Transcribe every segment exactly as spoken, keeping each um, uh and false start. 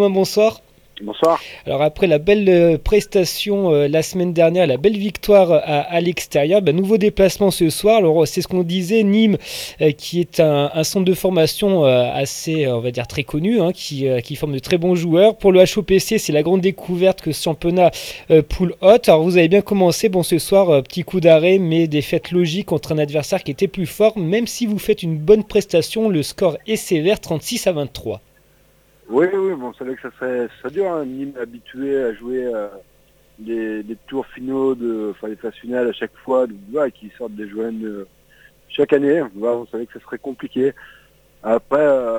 Bonsoir. Bonsoir. Alors après la belle euh, prestation euh, la semaine dernière, la belle victoire à, à l'extérieur, ben, nouveau déplacement ce soir. Alors c'est ce qu'on disait, Nîmes euh, qui est un, un centre de formation euh, assez, euh, on va dire très connu, hein, qui, euh, qui forme de très bons joueurs. Pour le H O P C, c'est la grande découverte que ce championnat euh, poule haute. Alors vous avez bien commencé, bon ce soir, euh, petit coup d'arrêt, mais défaite logique contre un adversaire qui était plus fort. Même si vous faites une bonne prestation, le score est sévère, trente-six à vingt-trois. Oui, oui, bon, on savait que ça serait, ça serait dur. Hein. Nîmes est habitué à jouer euh, des, des tours finaux, de, enfin les phases finales à chaque fois, donc, voilà, qui sortent des jeunes euh, chaque année. Voilà, on savait que ça serait compliqué. Après, euh,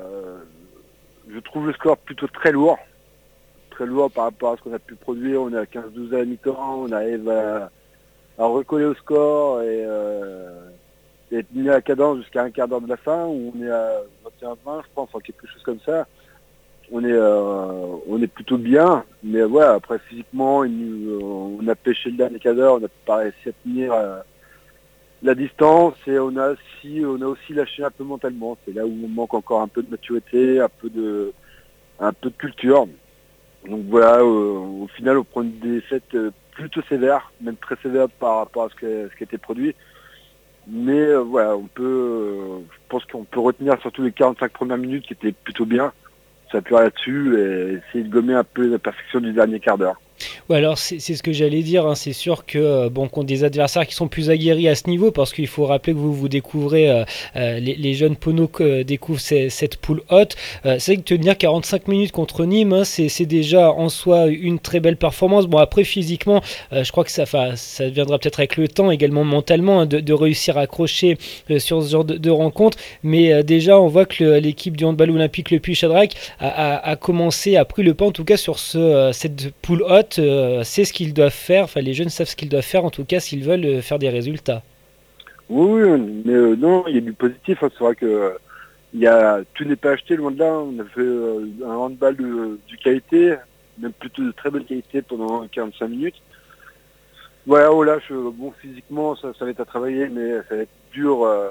je trouve le score plutôt très lourd, très lourd par rapport à ce qu'on a pu produire. On est à quinze douze à la mi-temps, on arrive à, à recoller au score et, euh, et être mis à la cadence jusqu'à un quart d'heure de la fin, où on est à vingt et un vingt, je pense, enfin quelque chose comme ça. On est, euh, on est plutôt bien, mais voilà, après physiquement, il nous- on a pêché le dernier quart d'heure, on n'a pas réussi à tenir euh, la distance et on a aussi, on a aussi lâché un peu mentalement. C'est là où on manque encore un peu de maturité, un peu de, un peu de culture. Donc voilà, euh, au final, on prend une défaite euh, plutôt sévère, même très sévère par rapport à ce, que, ce qui a été produit. Mais euh, voilà, on peut, euh, je pense qu'on peut retenir surtout les quarante-cinq premières minutes qui étaient plutôt bien, s'appuyer là-dessus et essayer de gommer un peu la perfection du dernier quart d'heure. Ouais, alors c'est c'est ce que j'allais dire, hein. C'est sûr que euh, bon, contre des adversaires qui sont plus aguerris à ce niveau, parce qu'il faut rappeler que vous vous découvrez, euh, euh, les, les jeunes Pono euh, découvrent ces- cette poule haute. Euh, c'est vrai que tenir quarante-cinq minutes contre Nîmes, hein, c'est c'est déjà en soi une très belle performance. Bon, après physiquement, euh, je crois que ça, 'fin, ça viendra peut-être avec le temps, également mentalement, hein, de, de réussir à accrocher euh, sur ce genre de, de rencontre. Mais euh, déjà, on voit que le- l'équipe du handball olympique Le Puy-Chadrac a, a- a commencé, a pris le pas en tout cas sur ce, euh, cette poule haute. Euh, c'est ce qu'ils doivent faire, enfin les jeunes savent ce qu'ils doivent faire en tout cas s'ils veulent euh, faire des résultats. Oui, oui, mais euh, non, il y a du positif. Hein. C'est vrai que euh, il y a, tout n'est pas acheté, loin de là. On a fait euh, un handball de, de qualité, même plutôt de très bonne qualité pendant quarante-cinq minutes. Voilà, oh là, je, bon, physiquement, ça, ça va être à travailler, mais ça va être dur, euh,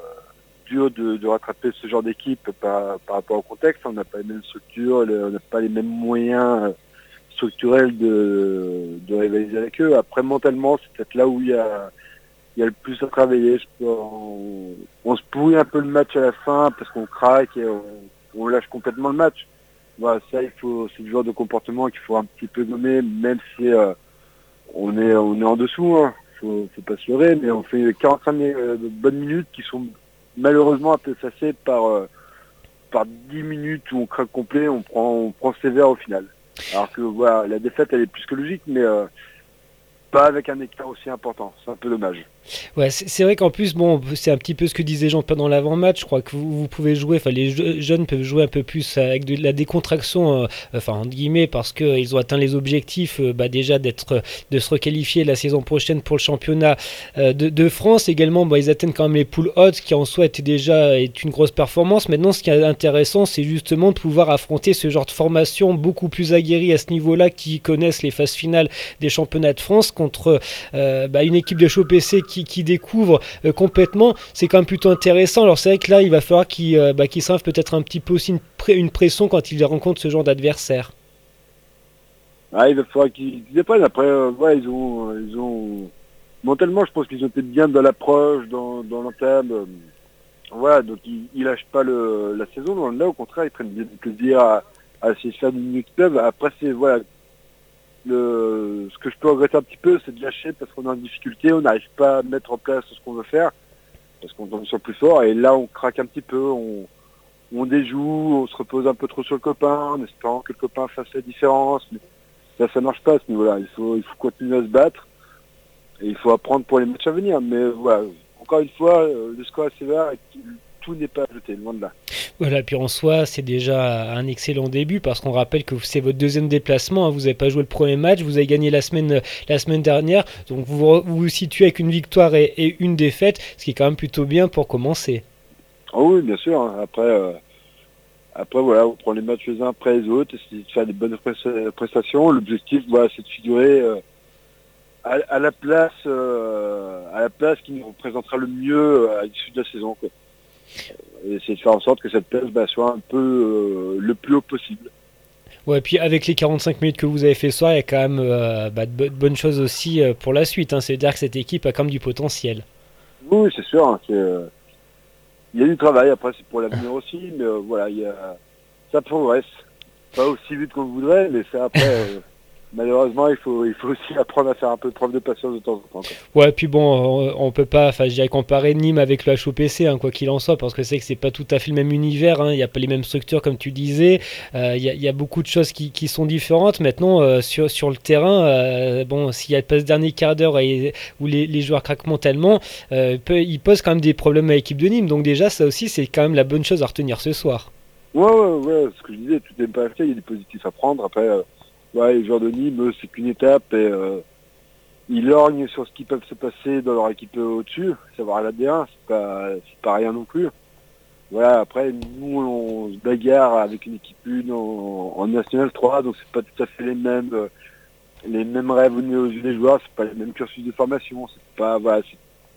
dur de, de rattraper ce genre d'équipe par, par rapport au contexte. On n'a pas les mêmes structures, le- on n'a pas les mêmes moyens euh, structurels de, de rivaliser avec eux. Après, mentalement, c'est peut-être là où il y a il y a le plus à travailler. Je peux- on, on se pourrit un peu le match à la fin parce qu'on craque et on, on lâche complètement le match. Voilà, ça, il faut, c'est le genre de comportement qu'il faut un petit peu gommer, même si euh, on est, on est en dessous. Hein. Faut, faut pas se leurrer, mais on fait quarante-cinq mi- euh, de bonnes minutes qui sont malheureusement un peu effacées par euh, par dix minutes où on craque complet, on prend, on prend sévère au final. Alors que voilà, la défaite elle est plus que logique, mais euh, pas avec un écart aussi important. C'est un peu dommage. Ouais, c'est c'est vrai qu'en plus, bon, c'est un petit peu ce que disait Jean pendant l'avant-match. Je crois que vous, vous pouvez jouer, enfin, les je- jeunes peuvent jouer un peu plus avec de la décontraction, euh, enfin, entre guillemets, parce qu'ils ont atteint les objectifs, euh, bah, déjà d'être, de se requalifier la saison prochaine pour le championnat euh, de, de France. Également, bah, ils atteignent quand même les poules hautes, qui en soi était déjà est une grosse performance. Maintenant, ce qui est intéressant, c'est justement de pouvoir affronter ce genre de formation beaucoup plus aguerrie à ce niveau-là, qui connaissent les phases finales des championnats de France contre euh, bah, une équipe de H O P C qui, qui découvre euh, complètement, c'est quand même plutôt intéressant. Alors c'est vrai que là, il va falloir qu'ils euh, bah, qu'ils savent peut-être un petit peu aussi une, pré- une pression quand ils rencontrent ce genre d'adversaire. Ah, il va falloir qu'ils qu'ils apprennent. Après, euh, ouais, ils ont, euh, ils ont, mentalement, je pense qu'ils ont été bien dans l'approche, dans, dans l'entame. euh, Voilà, donc ils, ils lâchent pas le, la saison. Loin de là, au contraire, ils prennent bien du plaisir à, à essayer de faire du minute club. Après, c'est, voilà, le, ce que je peux regretter un petit peu, c'est de lâcher parce qu'on est en difficulté, on n'arrive pas à mettre en place ce qu'on veut faire, parce qu'on tombe sur le plus fort. Et là, on craque un petit peu, on, on déjoue, on se repose un peu trop sur le copain, en espérant que le copain fasse la différence. Mais ça, ça marche pas à ce niveau-là. Il faut, il faut continuer à se battre. Et il faut apprendre pour les matchs à venir. Mais voilà, encore une fois, euh, le score est sévère et tout, tout n'est pas jeté, loin de là. Voilà, puis en soi, c'est déjà un excellent début parce qu'on rappelle que c'est votre deuxième déplacement, hein. Vous n'avez pas joué le premier match, vous avez gagné la semaine, la semaine dernière, donc vous vous, vous situez avec une victoire et, et une défaite, ce qui est quand même plutôt bien pour commencer. Oh oui, bien sûr. Hein. Après, euh, après voilà, on prend les matchs les uns après les autres, essayer de faire des bonnes presta- prestations. L'objectif, voilà, c'est de figurer euh, à, à la place, euh, à la place qui nous représentera le mieux euh, à l'issue de la saison, quoi. Et essayer de faire en sorte que cette place bah, soit un peu euh, le plus haut possible. Ouais, puis avec les quarante-cinq minutes que vous avez fait ce soir, il y a quand même euh, bah, de, bo- de bonnes choses aussi euh, pour la suite. Hein. C'est-à-dire que cette équipe a quand même du potentiel. Oui, oui, c'est sûr. Hein, c'est, euh, il y a du travail, après c'est pour l'avenir aussi, mais euh, voilà, il y a, ça progresse. Pas aussi vite qu'on le voudrait, mais ça après, euh, malheureusement, il faut, il faut aussi apprendre à faire un peu preuve de patience de temps en temps, quoi. Ouais, puis bon, on, on peut pas, enfin, je dirais comparer Nîmes avec le H O P C, hein, quoi qu'il en soit, parce que c'est que c'est pas tout à fait le même univers, hein, il n'y a pas les mêmes structures comme tu disais, euh, il y, a, il y a beaucoup de choses qui, qui sont différentes. Maintenant, euh, sur, sur le terrain, euh, bon, s'il y a pas ce dernier quart d'heure et, où les, les joueurs craquent mentalement, euh, peut, ils posent quand même des problèmes à l'équipe de Nîmes, donc déjà, ça aussi, c'est quand même la bonne chose à retenir ce soir. Ouais, ouais, ouais, ce que je disais, tout n'est pas acheté, il y a des positifs à prendre. Après, euh, ouais, les joueurs de Nîmes, eux, c'est qu'une étape et euh, ils lorgnent sur ce qui peut se passer dans leur équipe euh, au-dessus, savoir la D un, c'est pas, c'est pas rien non plus. Voilà, après, nous, on se bagarre avec une équipe une en, en National trois, donc c'est pas tout à fait les mêmes, euh, les mêmes rêves aux yeux des joueurs, c'est pas les mêmes cursus de formation, c'est pas, voilà, c'est-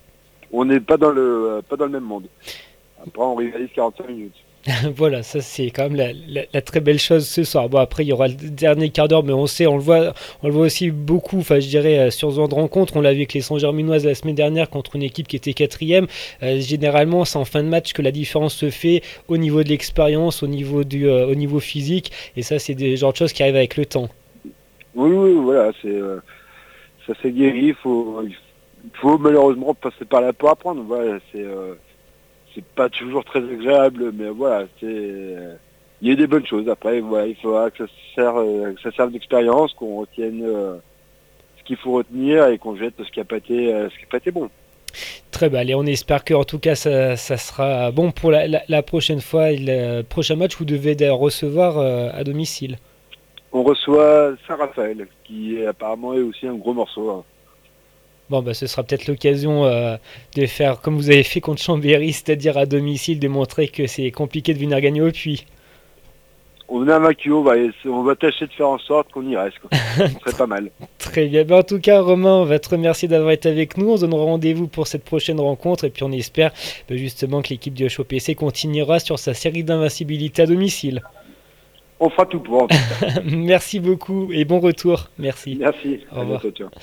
on n'est pas dans le, euh, pas dans le même monde. Après, on rivalise quarante-cinq minutes. Voilà, ça c'est quand même la, la- la très belle chose ce soir. Bon, après il y aura le dernier quart d'heure, mais on sait, on le voit, on le voit aussi beaucoup. Enfin, je dirais euh, sur ce genre de rencontre, on l'a vu avec les Saint-Germinoises la semaine dernière contre une équipe qui était quatrième. Euh, généralement, c'est en fin de match que la différence se fait au niveau de l'expérience, au niveau du, euh, au niveau physique, et ça c'est des genres de choses qui arrivent avec le temps. Oui, oui, voilà, c'est, euh, ça s'est guéri, il faut, il faut malheureusement passer par là pour apprendre. Voilà, c'est, euh, c'est pas toujours très agréable, mais voilà, c'est, euh, il y a des bonnes choses. Après, voilà, il faudra que ça serve, euh, que ça serve d'expérience, qu'on retienne euh, ce qu'il faut retenir et qu'on jette ce qui a pas été, euh, ce qui a pas été bon. Très bien, allez, on espère que en tout cas ça, ça sera bon pour la, la- la prochaine fois. Et le prochain match, vous devez d'ailleurs recevoir euh, à domicile. On reçoit Saint-Raphaël, qui est, apparemment est aussi un gros morceau, hein. Bon, bah, ce sera peut-être l'occasion euh, de faire comme vous avez fait contre Chambéry, c'est-à-dire à domicile, de montrer que c'est compliqué de venir gagner au puits. On est invaincu, on va, on va tâcher de faire en sorte qu'on y reste, quoi. Ce serait pas mal. Très bien. Bah, en tout cas, Romain, on va te remercier d'avoir été avec nous. On se donne rendez-vous pour cette prochaine rencontre et puis on espère bah, justement que l'équipe du H O P C continuera sur sa série d'invincibilité à domicile. On fera tout pour, en tout cas. Merci beaucoup et bon retour. Merci. Merci. Au À revoir. bientôt, tiens.